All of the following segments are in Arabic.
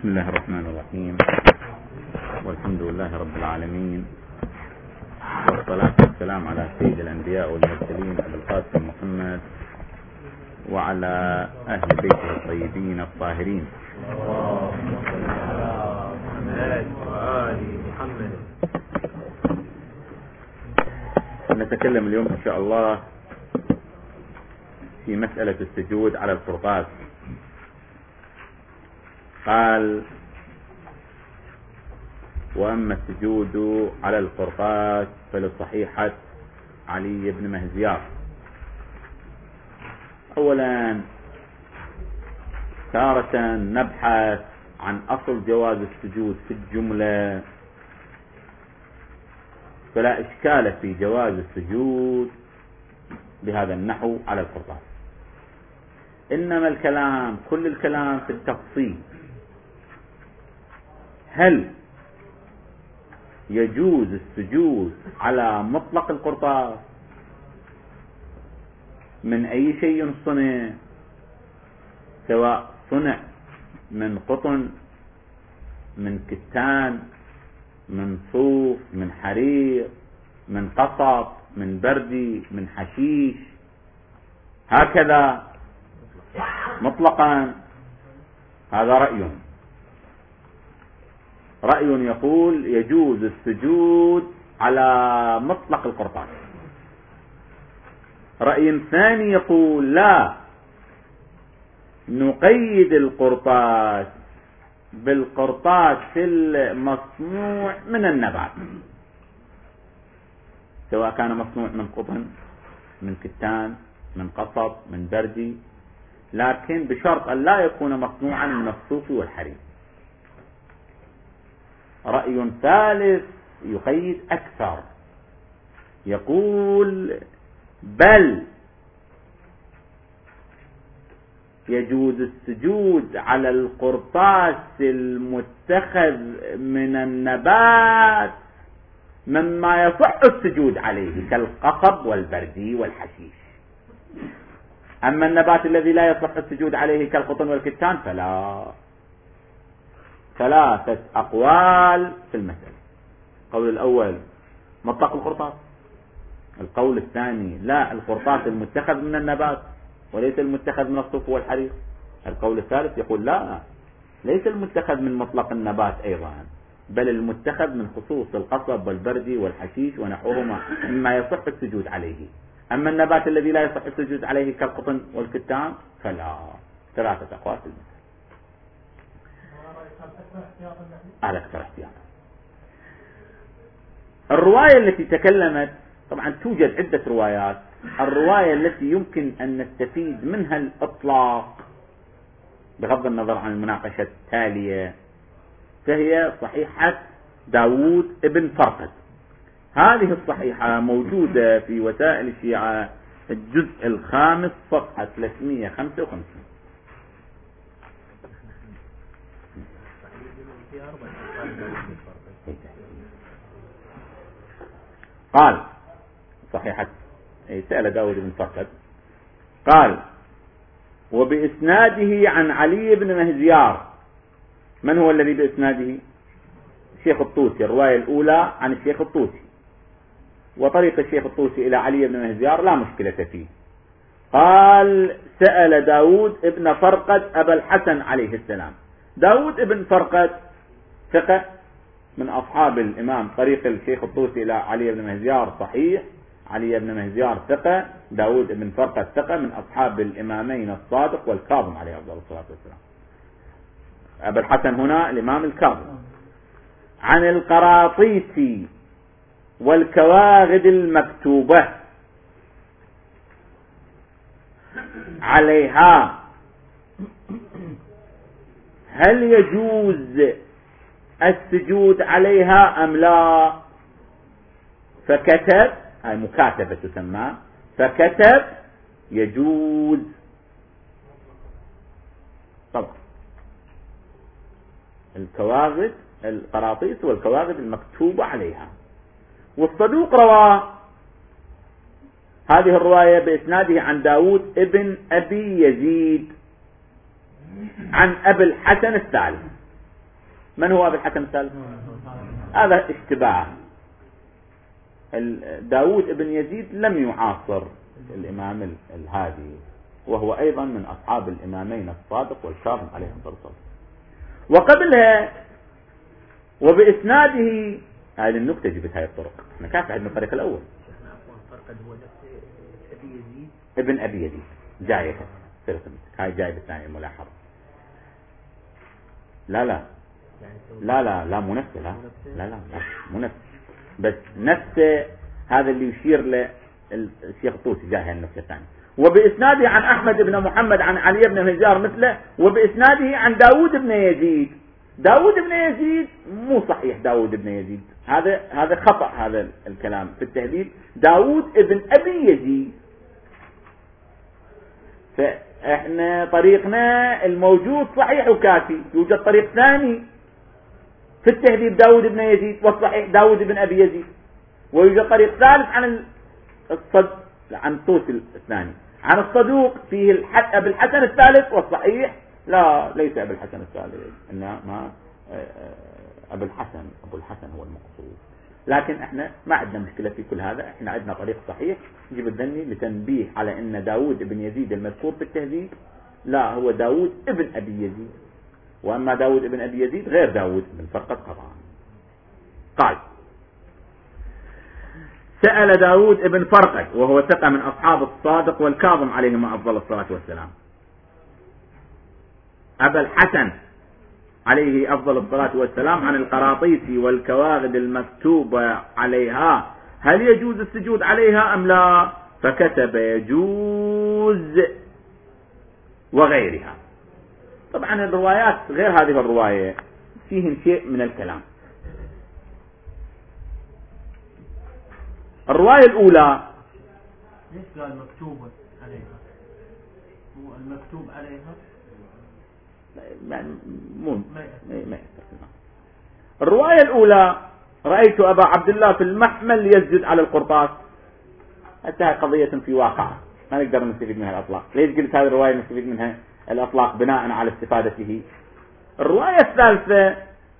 بسم الله الرحمن الرحيم، والحمد لله رب العالمين، والصلاة والسلام على سيد الأنبياء والمرسلين أبي القاسم محمد وعلى أهل بيته الطيبين الطاهرين. نتكلم اليوم إن شاء الله في مسألة السجود على القرطاس. قال: وأما السجود على القرطاس فلصحيحة علي بن مهزيار. أولا، تارة نبحث عن أصل جواز السجود في الجملة، فلا إشكال في جواز السجود بهذا النحو على القرطاس، إنما الكلام كل الكلام في التفصيل. هل يجوز السجود على مطلق القرطاس من أي شيء صنع، سواء صنع من قطن، من كتان، من صوف، من حرير، من قصب، من بردي، من حشيش، هكذا مطلقا؟ هذا رأي يقول يجوز السجود على مطلق القرطاس. رأي ثاني يقول لا، نقيد القرطاس بالقرطاس المصنوع من النبات، سواء كان مصنوع من قطن، من كتان، من قصب، من بردي، لكن بشرط أن لا يكون مصنوعا من الصوف والحرير. رأي ثالث يقيد أكثر، يقول بل يجوز السجود على القرطاس المتخذ من النبات مما يصح السجود عليه كالقصب والبردي والحشيش. أما النبات الذي لا يصح السجود عليه كالقطن والكتان فلا. ثلاثة أقوال في المسألة. القول الأول مطلق القرطاس، القول الثاني لا، القرطاس المتخذ من النبات وليس المتخذ من الصوف والحرير. القول الثالث يقول لا، ليس المتخذ من مطلق النبات أيضا، بل المتخذ من خصوص القصب والبردي والحشيش ونحوهما مما يصح السجود عليه. أما النبات الذي لا يصح السجود عليه كالقطن والكتان فلا. ثلاثة أقوال في المسألة على أكثر احتياطا. الرواية التي تكلمت، طبعا توجد عدة روايات، الرواية التي يمكن أن نستفيد منها الإطلاق بغض النظر عن المناقشة التالية، فهي صحيحة داود ابن فرقد. هذه الصحيحة موجودة في وسائل الشيعة الجزء الخامس صفحة 355. قال صحيحة سأل داود بن فرقد، قال: وبإسناده عن علي بن مهزيار. من هو الذي بإسناده؟ الشيخ الطوسي. الرواية الأولى عن الشيخ الطوسي، وطريق الشيخ الطوسي إلى علي بن مهزيار لا مشكلة فيه. قال: سأل داود ابن فرقد أبا الحسن عليه السلام. داود ابن فرقد ثقة من أصحاب الإمام، طريق الشيخ الطوسي إلى علي بن مهزيار صحيح، علي بن مهزيار ثقة، داود ابن فرقد ثقة من أصحاب الإمامين الصادق والكاظم عليه أفضل الصلاة والسلام. أبا الحسن هنا الإمام الكاظم. عن القراطيسي والكواغد المكتوبة عليها هل يجوز السجود عليها أم لا؟ فكتب، هاي مكاتبة تسمى، فكتب يجوز. طبعا الكواغد، القراطيس والكواغد المكتوبة عليها. والصدوق روى هذه الرواية بإسناده عن داود ابن أبي يزيد عن أبي الحسن الثالث. من هو أبو الحسن الثالث؟ هذا اشتباه. داود ابن يزيد لم يعاصر الإمام الهادي، وهو أيضا من أصحاب الإمامين الصادق والكاظم عليهم الصلاة والسلام. وقبلها وبإسناده، هذه النكتة جبت هاي الطرق، احنا كانت عندنا الطريق الأول ابن أبي يزيد جاية، هاي جاية بالثانية الملاحظة. لا مو نفسه، لا مو نفسه، بس نفسه هذا اللي يشير له الشيخ الطوسي، جاء النكتة الثانية. وبإسناده عن أحمد بن محمد عن علي بن هزار مثله، وبإسناده عن داود بن يزيد. داود بن يزيد مو صحيح، داود بن يزيد هذا خطأ، هذا الكلام في التهذيب، داود ابن أبي يزيد. فإحنا طريقنا الموجود صحيح وكافي، يوجد طريق ثاني في التهذيب داود بن يزيد، والصحيح داود بن أبي يزيد. ويوجد طريق ثالث عن طوسي الثاني، عن الصدوق فيه أبي الحسن الثالث، والصحيح لا ليس أبي الحسن الثالث، إنما أبو الحسن هو المقصود. لكن احنا ما عندنا مشكلة في كل هذا، احنا عندنا طريق صحيح يجب الذني لتنبيه على ان داود ابن يزيد المذكور في التهذيب لا هو داود ابن ابي يزيد، واما داود ابن ابي يزيد غير داود بن فرقد قطعا. قال: سأل داود ابن فرقد وهو ثقة من أصحاب الصادق والكاظم عليهما أفضل الصلاة والسلام، أبا الحسن عليه أفضل الصلاة والسلام عن القراطيسي والكواغد المكتوبة عليها هل يجوز السجود عليها أم لا؟ فكتب يجوز وغيرها. طبعا الروايات غير هذه الرواية فيهم شيء من الكلام. الرواية الأولى ليش قال مكتوبة عليها؟ هو المكتوب عليها ما الرواية الأولى: رأيت أبا عبد الله في المحمل يسجد على القرطاس. حتى قضية في واقعها ما نقدر نستفيد منها الأطلاق. ليش قلت هذه الرواية نستفيد منها الأطلاق؟ بناء على استفادته. الرواية الثالثة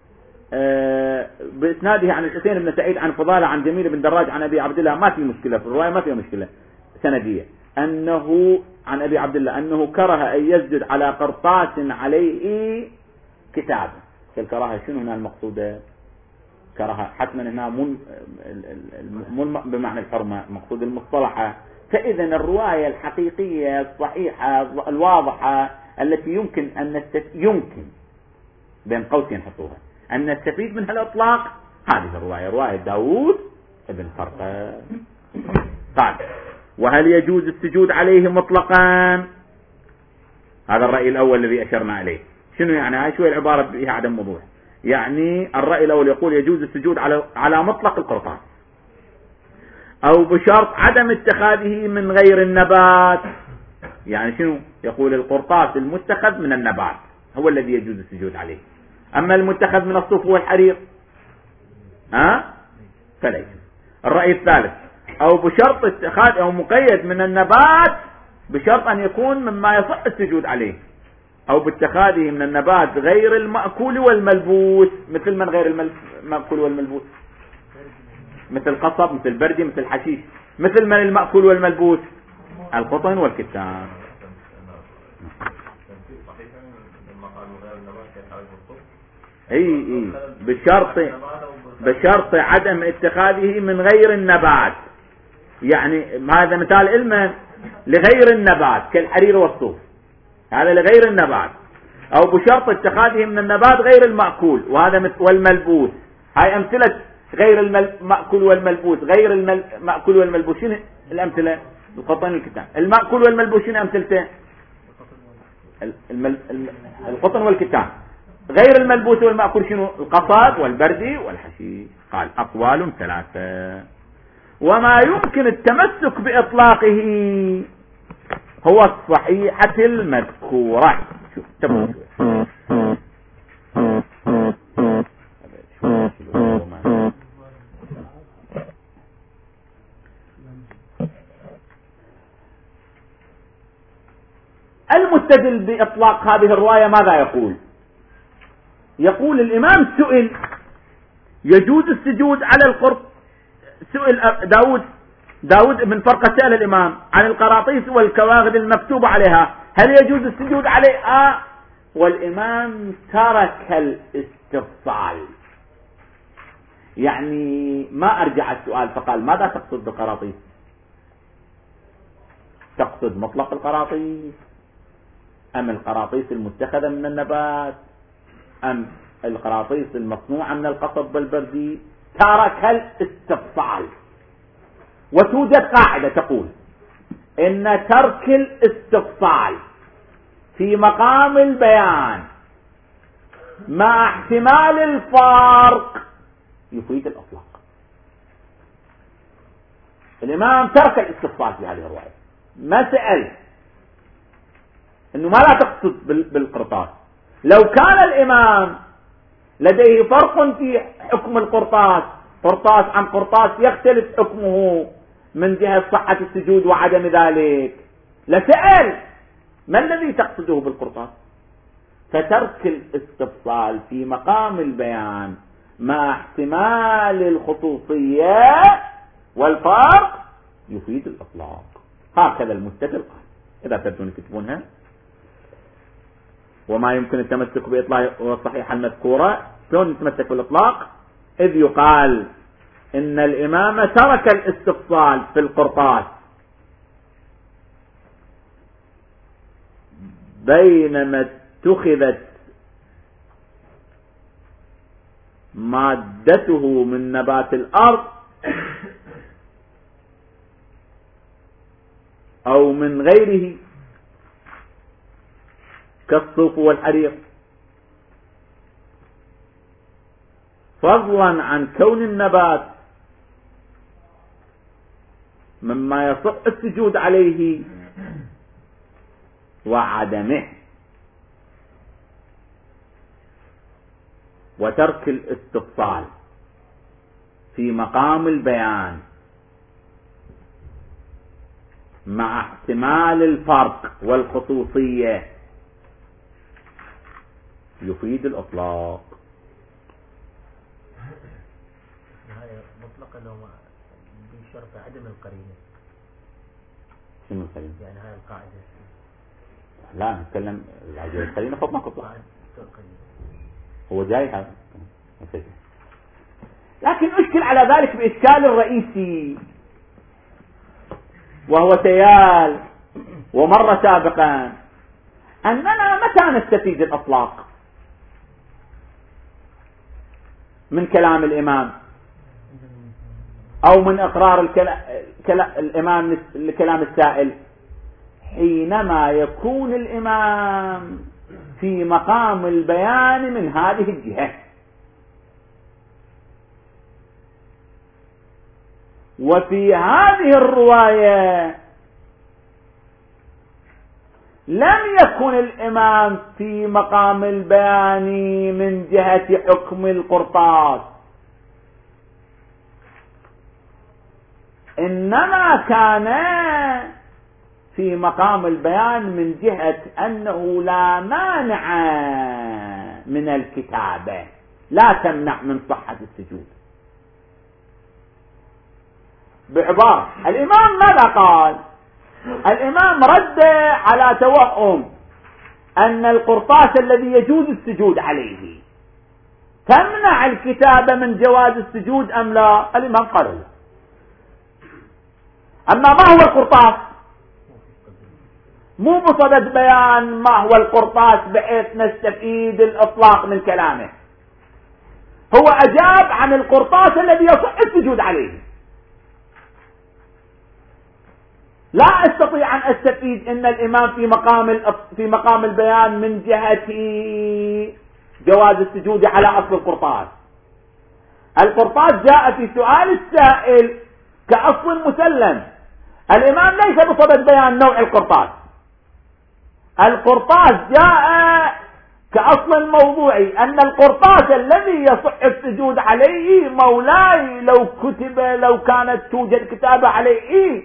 بإسناده عن الحسين بن سعيد عن فضالة عن جميل بن دراج عن أبي عبد الله، ما في مشكلة في الرواية، ما فيها مشكلة سندية، أنه عن أبي عبد الله أنه كره أن يسجد على قرطاس عليه كتاب. الكراهة شنو هنا المقصودة؟ كراهة حتما هنا مو بمعنى الحرمة، مقصود المصطلحة. فإذا الرواية الحقيقية الصحيحة الواضحة التي يمكن بين قوسين حطوها أن نستفيد منها الإطلاق، هذه الرواية، رواية داود ابن فرقد. قال: وهل يجوز السجود عليه مطلقا؟ هذا الرأي الأول الذي أشرنا عليه. شنو يعني؟ هاي شوية العبارة فيها عدم وضوح. يعني الرأي الأول يقول يجوز السجود على مطلق القرطاس، أو بشرط عدم اتخاذه من غير النبات. يعني شنو؟ يقول القرطاس المتخذ من النبات هو الذي يجوز السجود عليه، أما المتخذ من الصوف والحرير فلا يجوز. الرأي الثالث: أو بشرط اتخاذ أو مقيد من النبات بشرط أن يكون مما يصح السجود عليه، أو باتخاذه من النبات غير المأكول والملبوس. مثل من غير المأكول والملبوس؟ مثل قصب، مثل بردي، مثل حشيش. مثل من المأكول والملبوس؟ القطن والكتان. اي بشرط عدم اتخاذه من غير النبات. يعني هذا مثال علما لغير النبات كالحرير والصوف، هذا لغير النبات. او بشرط اتخاذه من النبات غير المأكول، وهذا والملبوس. هاي امثلة غير المأكول والملبوس. غير المأكول والملبوس شنو الامثلة؟ القطن والكتان. المأكول والملبوس شنو امثلته؟ القطن والكتان. غير الملبوس والمأكول شنو؟ القصب والبردي والحشيش. قال: أقوال ثلاثة، وما يمكن التمسك بإطلاقه هو الصحيحة المذكورة. شوف المستدل بإطلاق هذه الرواية ماذا يقول؟ يقول الإمام سئل يجوز السجود على القرط، سئل داود بن فرقة سأل الإمام عن القراطيس والكواغد المكتوب عليها هل يجوز السجود عليها، والإمام ترك الاستفصال، يعني ما أرجع السؤال فقال ماذا تقصد بالقراطيس؟ تقصد مطلق القراطيس أم القراطيس المتخذة من النبات أم القراطيس المصنوعة من القصب والبردي؟ ترك الاستفصال. وتوجد قاعدة تقول إن ترك الاستفصال في مقام البيان مع احتمال الفرق يفيد الإطلاق. الإمام ترك الاستفصال في هذه الرواية، ما سأل إنه ما لا تقصد بالقرطاس. لو كان الإمام لديه فرق في حكم القرطاس، قرطاس عن قرطاس يختلف حكمه من جهة صحة السجود وعدم ذلك، لسأل ما الذي تقصده بالقرطاس؟ فترك الاستفصال في مقام البيان مع احتمال الخصوصية والفرق يفيد الإطلاق. هكذا المستدل قال. إذا تبدون تكتبونها. وما يمكن التمسك بإطلاق الصحيحة المذكورة، شلون نتمسك بالإطلاق؟ إذ يقال إن الإمام ترك الاستفصال في القرطاس بينما اتخذت مادته من نبات الأرض أو من غيره كالصوف والحرير، فضلا عن كون النبات مما يصح السجود عليه وعدمه. وترك الاستفصال في مقام البيان مع احتمال الفرق والخصوصية يفيد الإطلاق. هذا مطلقا لو بشرط عدم القرينة. شنو القرينة؟ يعني هاي القاعدة. لا نتكلم عدم القرينة فوق ما قطع. هو جاي هذا. لكن أشكل على ذلك بإشكال الرئيسي، وهو سيال ومر سابقا، أننا متى نستفيد الإطلاق من كلام الإمام أو من إقرار الإمام لكلام السائل؟ حينما يكون الإمام في مقام البيان من هذه الجهة. وفي هذه الرواية لم يكن الإمام في مقام البيان من جهة حكم القرطاس، إنما كان في مقام البيان من جهة أنه لا مانع من الكتابة، لا تمنع من صحة السجود. بعبارة الإمام ماذا قال؟ الإمام رد على توهم أن القرطاس الذي يجوز السجود عليه تمنع الكتابة من جواز السجود أم لا؟ الإمام قال لا. أما ما هو القرطاس؟ مو بصدد بيان ما هو القرطاس بحيث نستفيد الإطلاق من كلامه، هو أجاب عن القرطاس الذي يصح السجود عليه. لا أستطيع أن أستفيد أن الإمام في مقام البيان من جهة جواز السجود على أصل القرطاس. القرطاس جاء في سؤال السائل كأصل مسلم، الإمام ليس بصدد بيان نوع القرطاس. القرطاس جاء كأصل موضوعي، أن القرطاس الذي يصح السجود عليه مولاي لو كانت توجد كتابة عليه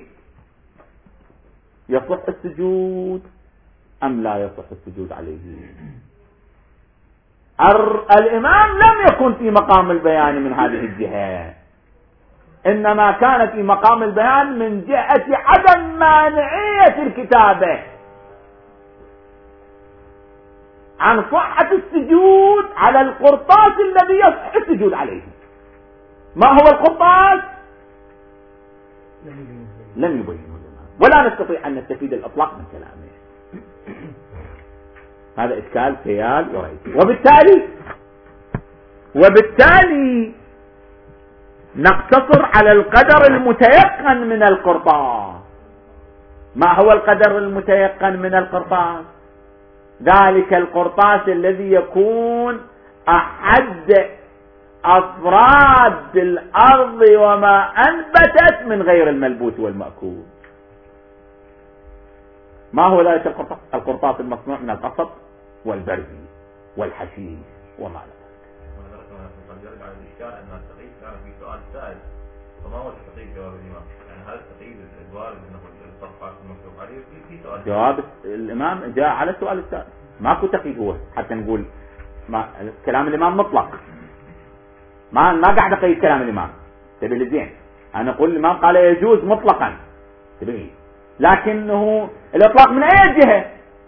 يصح السجود أم لا يصح السجود عليه. الإمام لم يكن في مقام البيان من هذه الجهة، إنما كان في مقام البيان من جهة عدم مانعية الكتابة عن صحة السجود على القرطاس الذي يصح السجود عليه. ما هو القرطاس؟ لم يبينه الإمام، ولا نستطيع أن نستفيد الإطلاق من كلامه. هذا إشكال خيال يريد. وبالتالي نقتصر على القدر المتيقن من القرطاس. ما هو القدر المتيقن من القرطاس؟ ذلك القرطاس الذي يكون أحد أفراد الأرض وما أنبتت من غير الملبوس والمأكول. ما هو ذلك القرطاس؟ القرطاس المصنوع من القصب والبرد والحشيش وما لا. يرجع على الإشكال أن التقييد كان في سؤال سائل، فما هو التقييد جواب الإمام؟ يعني هل التقييد الوارد أنه الصفحات المكتوب عليه في سؤال؟ جواب الإمام جاء على السؤال السائل، ماكو تقييد هو حتى نقول كلام الإمام مطلق. ما قاعد أقيد كلام الإمام، تبي للزين أنا أقول الإمام قال يجوز مطلقا، تبي، لكنه الإطلاق من أي جهة؟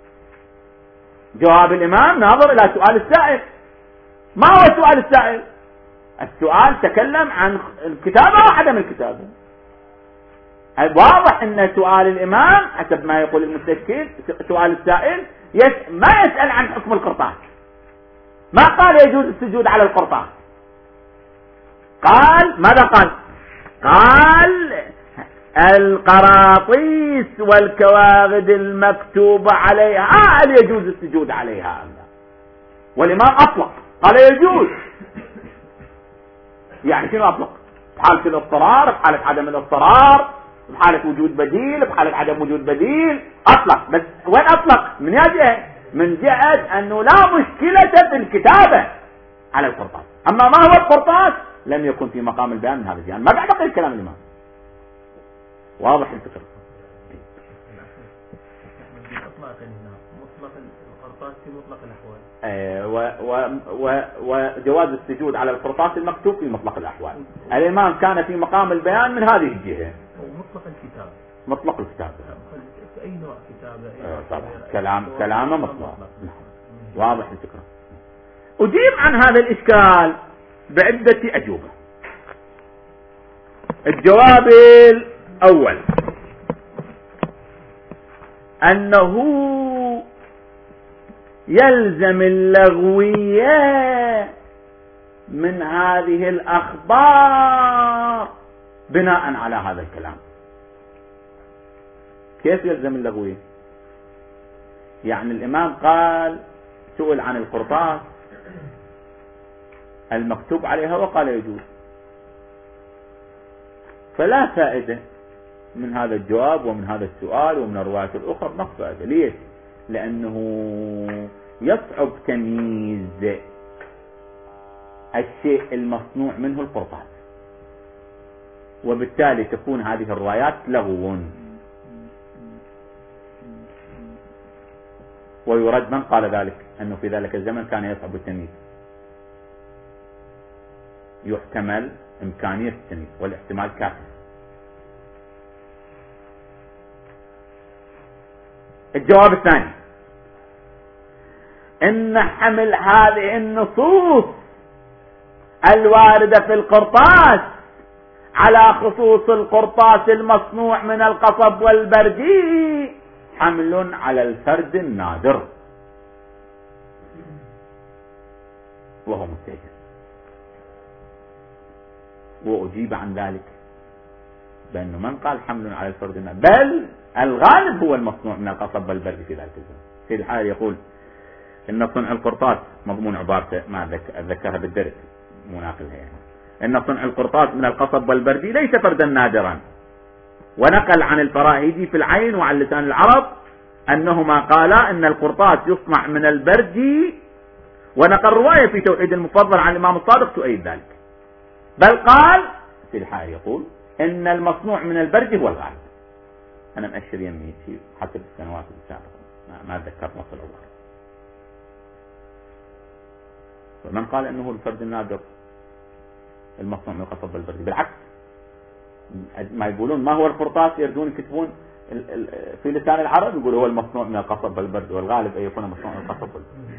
جواب الإمام ناظر إلى سؤال السائل. ما هو سؤال السائل؟ السؤال تكلم عن الكتابة وعدم الكتابة. واضح أن سؤال الإمام حسب ما يقول المستشكل، سؤال السائل ما يسأل عن حكم القرطاس، ما قال يجوز السجود على القرطاس، قال ماذا قال؟ قال القراطيس والكواغد المكتوبة عليها هل يجوز السجود عليها؟ والإمام أطلق قال يجوز. يعني شنو أطلق؟ بحالة الاضطرار، بحالة عدم الاضطرار، بحالة وجود بديل، بحالة عدم وجود بديل، أطلق. بس وين أطلق؟ من جهة، من جهة أنه لا مشكلة في الكتابة على القرطاس. أما ما هو القرطاس لم يكن في مقام البيان من هذا الجهة. ما قاعد أقول كلام الإمام، واضح الفكرة. مطلق القرطاس في مطلق الأحوال. وجواز السجود على القرطاس المكتوب في مطلق الأحوال. الإمام كان في مقام البيان من هذه الجهة. ومطلق الكتاب. مطلق الكتاب. أي نوع كتابة؟ طبعا كلامه مطلق. واضح الفكرة. أجيب عن هذا الإشكال بعدة أجوبة. الجواب الأول أنه يلزم اللغوية من هذه الأخبار بناء على هذا الكلام. كيف يلزم اللغوية؟ يعني الإمام قال سئل عن القرطاس المكتوب عليها وقال يجوز، فلا فائدة من هذا الجواب ومن هذا السؤال ومن الروايات الأخرى، ما فائدة. ليش؟ لأنه يصعب تمييز الشيء المصنوع منه القرطاس، وبالتالي تكون هذه الروايات لغو. ويرد من قال ذلك أنه في ذلك الزمن كان يصعب التمييز، يحتمل إمكانية التمييز والاحتمال كافي. الجواب الثاني إن حمل هذه النصوص الواردة في القرطاس على خصوص القرطاس المصنوع من القصب والبردي حمل على الفرد النادر وهو مستجد. وأجيب عن ذلك بأنه من قال حمل على الفرد النادر، بل الغالب هو المصنوع من القصب والبردي في ذلك الزمن. سيد الحال يقول إن صنع القرطاس، مضمون عبارته ما أتذكرها بالدرس مناقلها، يعني إن صنع القرطاس من القصب والبردي ليس فردا نادرا. ونقل عن الفراهيدي في العين وعن لسان العرب أنهما قالا إن القرطاس يصنع من البردي، ونقل رواية في توحيد المفضل عن الإمام الصادق تؤيد ذلك. بل قال في الحال يقول إن المصنوع من البردي هو الغالب. أنا مأشر يمي حسب السنوات السابقة، ما أتذكر نص العبارة. من قال أنه الفرد النادر المصنوع من القصب والبردي؟ بالعكس، ما يقولون ما هو القرطاس يردون يكتبون في لسان العرب يقول هو المصنوع من القصب والبرد، والغالب أن يكون مصنوع من القصب والبرد.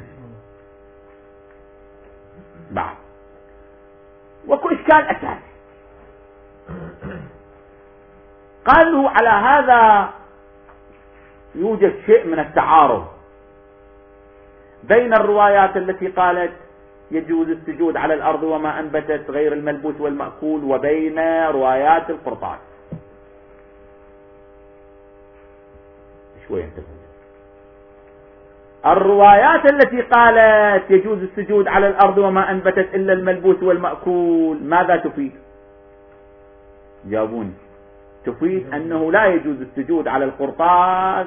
بعد وكو إشكال أساسي، قالوا على هذا يوجد شيء من التعارض بين الروايات التي قالت يجوز السجود على الأرض وما أنبتت غير الملبوس والمأكول وبين روايات القرطاس. شوية انتبهوا. الروايات التي قالت يجوز السجود على الأرض وما أنبتت إلا الملبوس والمأكول ماذا تفيد؟ جاوبوني. تفيد أنه لا يجوز السجود على القرطاس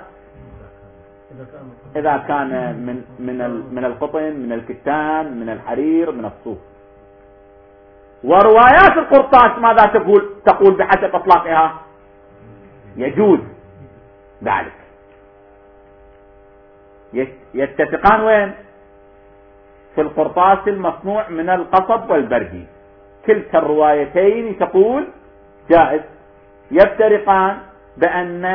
إذا كان من القطن، من الكتان، من الحرير، من الصوف. وروايات القرطاس ماذا تقول بحسب إطلاقها؟ يجوز ذلك. يتفقان وين؟ في القرطاس المصنوع من القصب والبردي، كلتا الروايتين تقول جائز. يفترقان بأن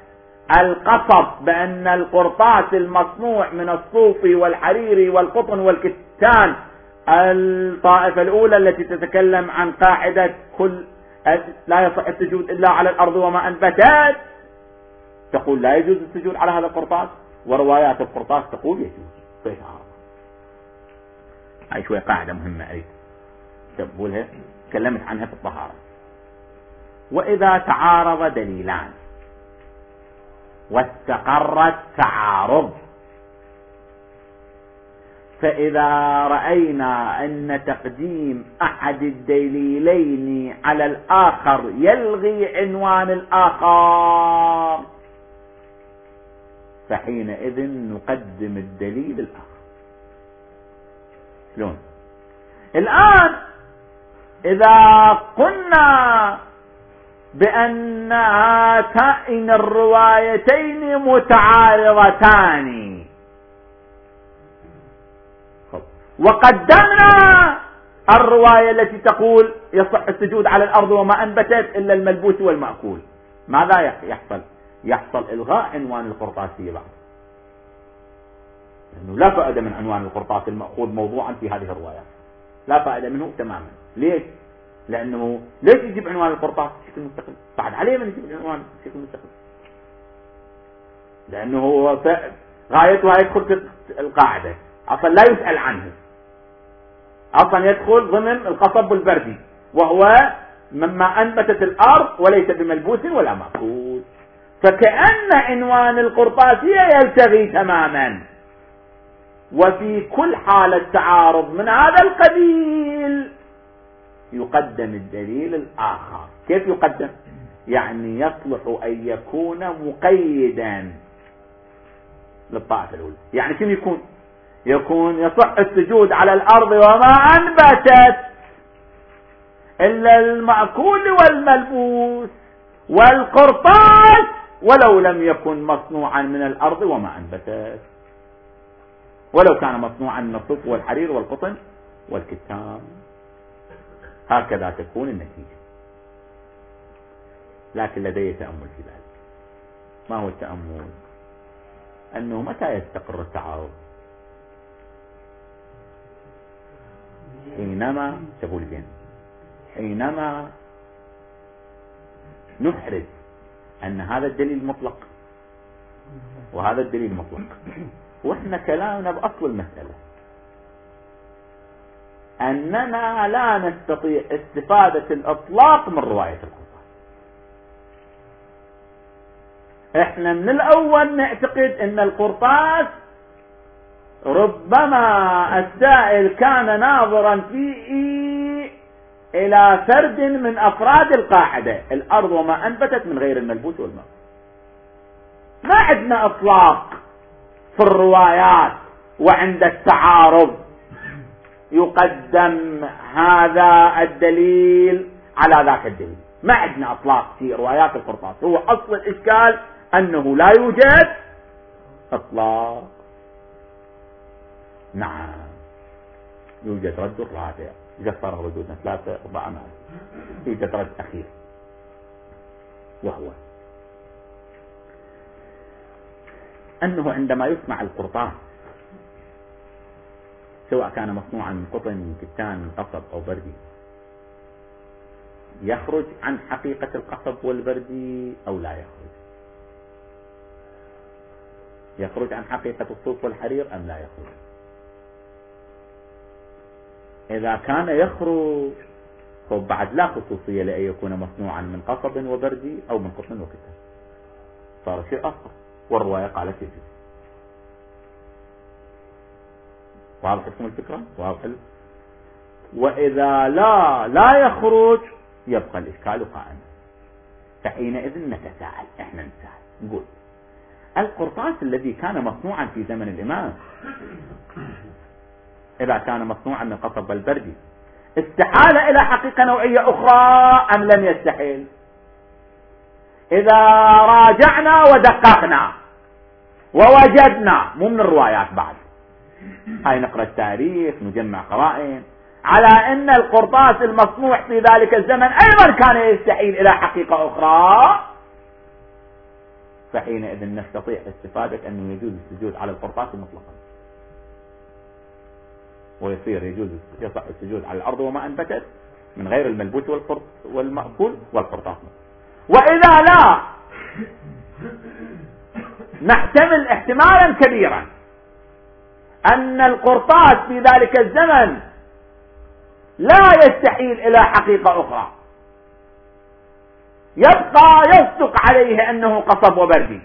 بأن القرطاس المصنوع من الصوف والحرير والقطن والكتان، الطائفة الأولى التي تتكلم عن قاعدة كل لا يصح السجود إلا على الأرض وما أنبتت، تقول لا يجوز السجود على هذا القرطاس، وروايات القرطاس تقول يجوز. فيتعارض. هاي شوية قاعدة مهمة أريد تقولها، تكلمت عنها في الطهارة. وإذا تعارض دليلان واستقر التعارض، فإذا رأينا أن تقديم أحد الدليلين على الآخر يلغي عنوان الآخر، فحينئذ نقدم الدليل الآخر. شلون؟ الآن إذا قلنا بأن هاتين الروايتين متعارضتان وقدمنا الرواية التي تقول يصح السجود على الأرض وما أنبتت إلا الملبوس والمأكول، ماذا يحصل؟ يحصل إلغاء عنوان القرطاسية بعد، لأنه لا فائدة من عنوان القرطاس المأخوذ موضوعا في هذه الروايات، لا فائدة منه تماما. ليش؟ لأنه ليش يجيب عنوان القرطاس بشكل مستقل؟ بعد عليه من يجيب عنوان بشكل مستقل، لأنه هو غايتها يدخل في القاعدة، أصلا لا يسأل عنه، أصلا يدخل ضمن القصب والبردي، وهو مما أنبتت الأرض وليس بملبوس ولا مأكول، فكأن عنوان القرطاسية يلتغي تماما. وفي كل حالة تعارض من هذا القبيل يقدم الدليل الآخر. كيف يقدم؟ يعني يصلح أن يكون مقيدا للطائفة الأولى. يعني شنو يكون يصح السجود على الأرض وما أنبتت إلا المأكول والملبوس والقرطاس ولو لم يكن مصنوعا من الأرض وما أنبتت، ولو كان مصنوعا من الصوف والحرير والقطن والكتان. هكذا تكون النتيجة. لكن لدي تأمل في ذلك. ما هو التأمل؟ أنه متى يستقر التعارض؟ حينما تقول بين حينما نحرز أن هذا الدليل مطلق وهذا الدليل مطلق، وإحنا كلامنا بأصل المسألة أننا لا نستطيع استفادة الإطلاق من رواية القرطاس. إحنا من الأول نعتقد أن القرطاس ربما السائل كان ناظرا فيه إلى فرد من أفراد القاعدة، الأرض وما أنبتت من غير الملبوس والماء. ما عندنا إطلاق في الروايات، وعند التعارض يقدم هذا الدليل على ذاك الدليل. ما عندنا إطلاق في روايات القرطاس. هو أصل الإشكال أنه لا يوجد إطلاق. نعم. يوجد رد رابع، قصر ردودنا 3 4 ما يوجد رد أخير، وهو أنه عندما يصنع القرطاس سواء كان مصنوعا من قطن من كتان من قصب أو بردي يخرج عن حقيقة القصب والبردي أو لا يخرج عن حقيقة الصوف والحرير أم لا يخرج؟ إذا كان يخرج فبعد لا خصوصية لأن يكون مصنوعا من قصب وبردي أو من قطن وكتان، صار شيء آخر، والرواية قالت يجوز. واضح اسم الفكرة؟ واضح. وإذا لا يخرج يبقى الإشكال قائما، فحينئذ نتساءل، احنا نسأل نقول القرطاس الذي كان مصنوعا في زمن الإمام إذا كان مصنوعا من قصب البردي استحال إلى حقيقة نوعية أخرى أم لم يستحيل؟ إذا راجعنا ودققنا ووجدنا، مو من الروايات بعد، هاي نقرأ التاريخ نجمع قرائن على أن القرطاس المصنوع في ذلك الزمن أيضا كان يستحيل إلى حقيقة أخرى، فحينئذ نستطيع استفادة أنه يجوز السجود على القرطاس مطلقا، ويصير يجوز يصح السجود على الأرض وما أنبتت من غير الملبوس والمأكول والقرطاس. وإذا لا نحتمل احتمالا كبيرا أن القرطاس في ذلك الزمن لا يستحيل إلى حقيقة أخرى، يبقى يصدق عليه أنه قصب وبردي،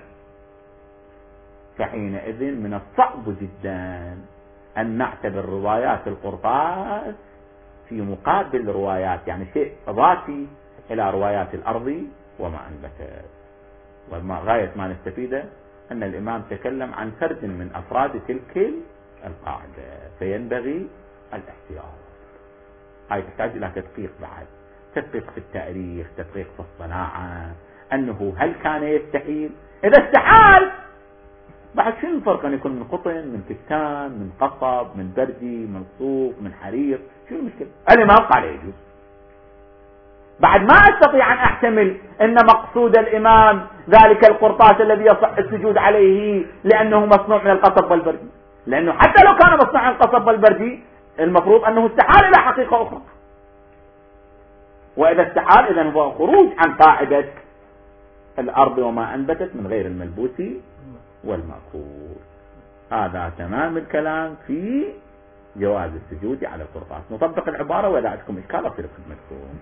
فحينئذ من الصعب جدا أن نعتبر روايات القرطاس في مقابل روايات، يعني شيء إضافي إلى روايات الأرض وما أنبتت. وغاية ما نستفيده أن الإمام تكلم عن فرد من أفراد تلك القاعدة، فينبغي الاحتياط. هاي تحتاج إلى تدقيق بعد، تدقيق في التاريخ، تدقيق في الصناعة، أنه هل كان يستحيل؟ إذا استحال بعد شنو الفرق أن يكون من قطن من كتان من قصب من بردي من صوف من حرير؟ شنو المشكلة؟ الإمام قال يجوز. بعد ما أستطيع أن أحتمل أن مقصود الإمام ذلك القرطاس الذي يصح السجود عليه لأنه مصنوع من القصب والبردي، لأنه حتى لو كان مصنوع من القصب والبردي المفروض أنه استحال إلى حقيقة أخرى، وإذا استحال إذن هو خروج عن قاعدة الأرض وما أنبتت من غير الملبوس والمأكول. هذا تمام الكلام في جواز السجود على القرطاس. نطبق العبارة وإذا عندكم إشكال أصير خدمتكم.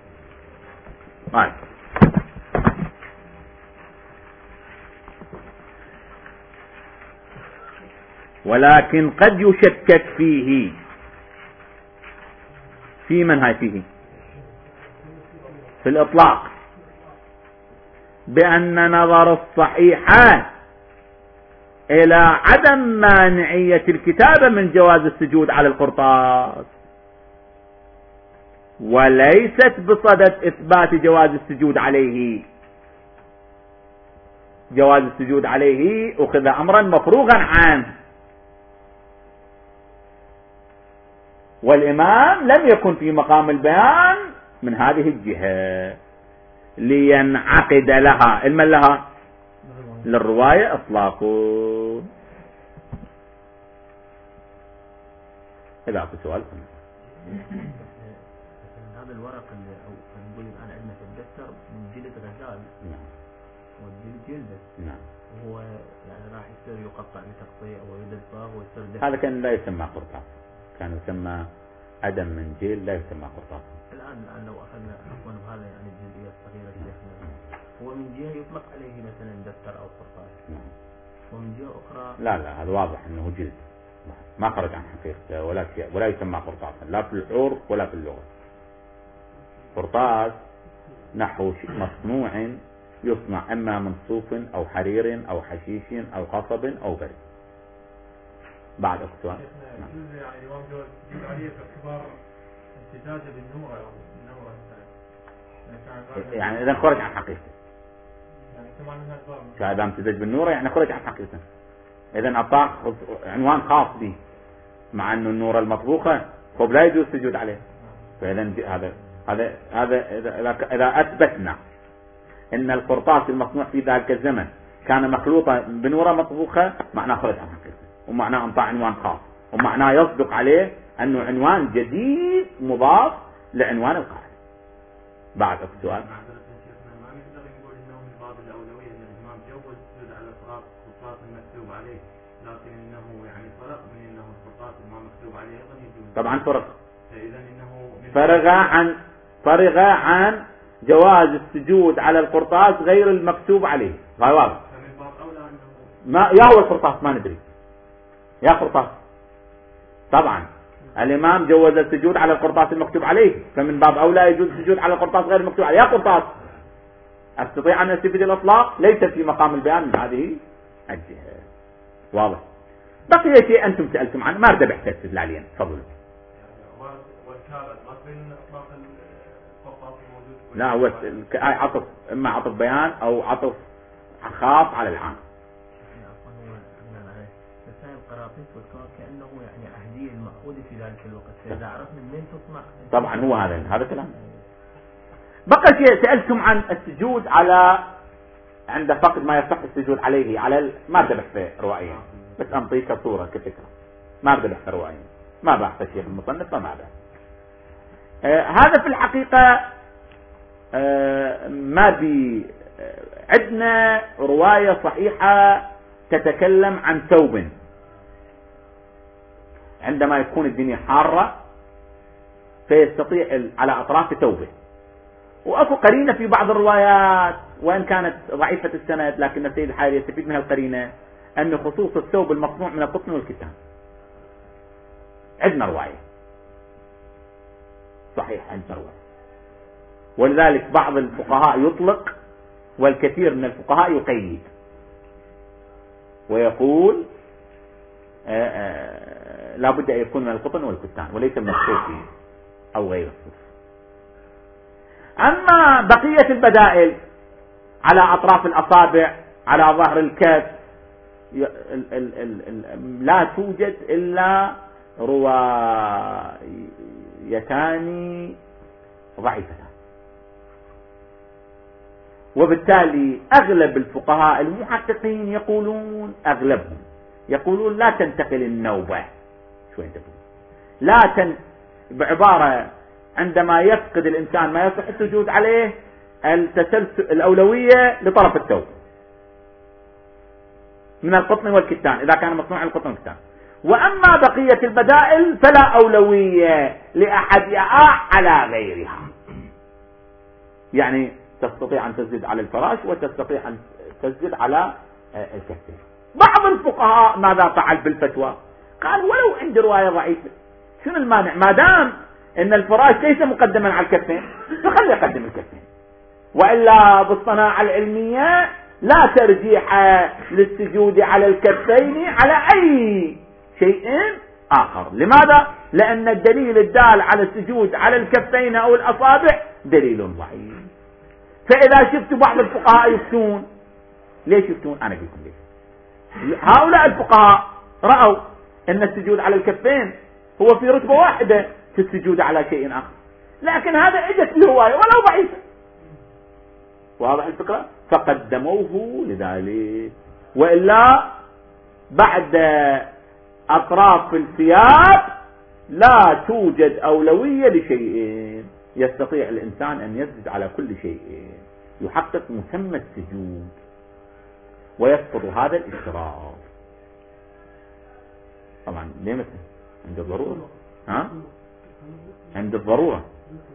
ولكن قد يشكك فيه، في من هاي فيه في الإطلاق، بأن نظر الصحيحة إلى عدم مانعية الكتابة من جواز السجود على القرطاس، وليست بصدد إثبات جواز السجود عليه. جواز السجود عليه أخذ أمرا مفروغا عنه، والإمام لم يكن في مقام البيان من هذه الجهة لينعقد لها علما لها للرواية إطلاقه. إذا في سؤال هذا الورق اللي أو نقول الآن عندنا في الدفتر من جلد غزال، نعم، والجلد جلده، نعم، وهو يعني راح يصير يقطع بتقطيع ويدد صاغ ويصير دفتر. هذا كان لا يسمى قرطاس، كان يسمى عدم من جيل، لا يسمى قرطاس. الآن لو أخذنا عفوا بهذا يعني الجزئية الصغيرة شيخنا، هو من جهة يطلق عليه مثلا دفتر أو قرطاس، نعم، ومن جهة أخرى لا هذا واضح أنه جلد ما خرج عن حقيقته ولا شيء، ولا يسمى قرطاسا لا في العرف ولا في اللغة. قرطاس نحو مصنوع يصنع إما من صوف أو حرير أو حشيش أو قصب أو برد. بعد سؤال. يعني واجب عليه باعتبار امتزاجه بالنور او النور يعني إذا خرج عن حقيقته، يعني كمان من هالباب إذا امتزج بالنور يعني خرج عن حقيقته. إذا أعطاه عنوان خاص به، مع أنه النور المطبوخة خب لا يجوز السجود عليه. فإذا هذا إذا أثبتنا أن القرطاس المصنوع في ذلك الزمن كان مخلوطا بنورة مطبوخة، معناه خرج عن حقيقته، ومعناه انطاع عنوان خاص، ومعناه يصدق عليه أنه عنوان جديد مضاف لعنوان القاعدة. بعد السؤال. ما نقدر نقول انه من باب الاولويه ان الامام جوز السجود على القرطاس المكتوب عليه، لكن انه يعني فرق من انه القرطاس ما مكتوب عليه ايضا يجوز. طبعا فرق. فاذا انه فرغ عن جواز السجود على القرطاس غير المكتوب عليه. واضح. فمن باب اولى انه ما يا هو القرطاس ما ندري. يا قرطاس. طبعا الإمام جوز السجود على القرطاس المكتوب عليه، فمن باب أولى يجوز السجود على القرطاس غير المكتوب عليه. يا قرطاس أستطيع أن أستفيد الإطلاق، ليس في مقام البيان من هذه الجهة. واضح. بقي شيء أنتم سألتم عنه ما أريد بحث استدلاليا. تفضلوا. والكابت ما بين اطلاق القرطاس الموجود. لا هو عطف، إما عطف بيان أو عطف خاص على العام. القراطيس والكواب كأنه يعني أهدية المأخوذة في ذلك الوقت، فإذا عرفنا منين تصنع. طبعا هو هذا كلام. بقى شيء سألتم عن السجود على عند فقد ما يصح السجود عليه على ما اريد بحث روائيا، بس أنطيك صورة كفكرة. ما اريد بحث روائيا، ما بحث الشيخ المصنف فما بحث. هذا في الحقيقة ما بي عندنا رواية صحيحة تتكلم عن ثوب عندما يكون الدنيا حارة فيستطيع على أطراف ثوبه، وأكو قرينة في بعض الروايات وإن كانت ضعيفة السند، لكن السيد الحائري يستفيد منها القرينة أن خصوص الثوب المصنوع من القطن والكتان. عندنا رواية صحيح، عندنا رواية، ولذلك بعض الفقهاء يطلق والكثير من الفقهاء يقيد ويقول لا بد أن يكون من القطن والكتان وليس من الصوف أو غير الصوف. أما بقية البدائل على أطراف الأصابع، على ظهر الكف، لا توجد إلا روايتان ضعيفتان، وبالتالي أغلب الفقهاء المحققين يقولون، أغلبهم يقولون لا تنتقل النوبة. شو ينتقل؟ بعبارة عندما يفقد الإنسان ما يصح السجود عليه الأولوية لطرف الثوب من القطن والكتان إذا كان مصنوع القطن والكتان، وأما بقية البدائل فلا أولوية لأحدها على غيرها. يعني تستطيع أن تسجد على الفراش وتستطيع أن تسجد على الكفين. بعض الفقهاء ماذا فعل بالفتوى؟ قال ولو عندي رواية ضعيفة شنو المانع؟ ما دام ان الفراش ليس مقدما على الكفين فخلي يقدم الكفين، وإلا بالصناعة العلمية لا ترجيح للسجود على الكفين على أي شيء آخر. لماذا؟ لأن الدليل الدال على السجود على الكفين أو الأصابع دليل ضعيف. فإذا شفت بعض الفقهاء يفتون، ليش يفتون؟ أنا أقول لكم ليش. هؤلاء الفقهاء رأوا أن السجود على الكفين هو في رتبة واحدة في السجود على شيء آخر، لكن هذا اجت في رواية ولو ضعيفة. واضح الفكرة؟ فقدموه لذلك. وإلا بعد أطراف الثياب لا توجد أولوية لشيء، يستطيع الإنسان أن يسجد على كل شيء يحقق مسمى السجود ويسقط هذا الاشتراط. طبعا ليه مثل عند الضرورة؟ عند الضرورة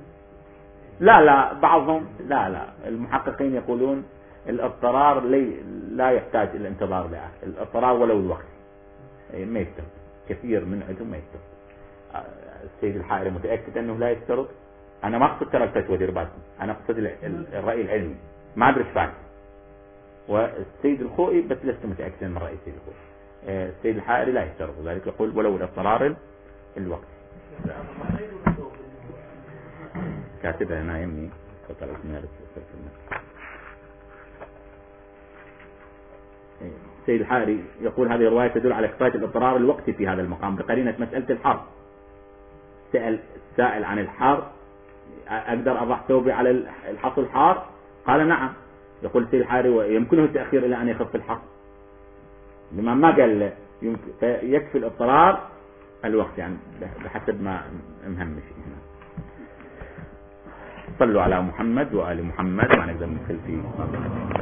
لا بعضهم لا المحققين يقولون الاضطرار لا يحتاج الى انتظار له، الاضطرار ولو الوقت ما يشترط، كثير من عندهم ما يشترط. السيد الحائري متأكد انه لا يشترط. انا ما اقصد ترى الفتوى دير بالكم، انا اقصد الرأي العلمي، ما ادري ايش فاهم. والسيد الخوئي بس لست متأكدا من رأي السيد الخوئي. السيد الحائري لا يشترط ذلك، يقول ولو الاضطرار الوقت. كاتبها هنا يمني السيد الحائري يقول هذه الرواية تدل على كفاية الاضطرار الوقتي في هذا المقام بقرينة مسألة الحرب، سأل السائل عن الحار، أقدر أضع ثوبي على الحصى الحار؟ قال نعم. يقول سيد الحاري ويمكنه التأخير إلى أن يخف الحر. الإمام ما قال يمكن، فيكفي الاضطرار الوقت يعني بحسب ما مهمش. صلوا على محمد وآل محمد، ما نقدر ندخل فيه.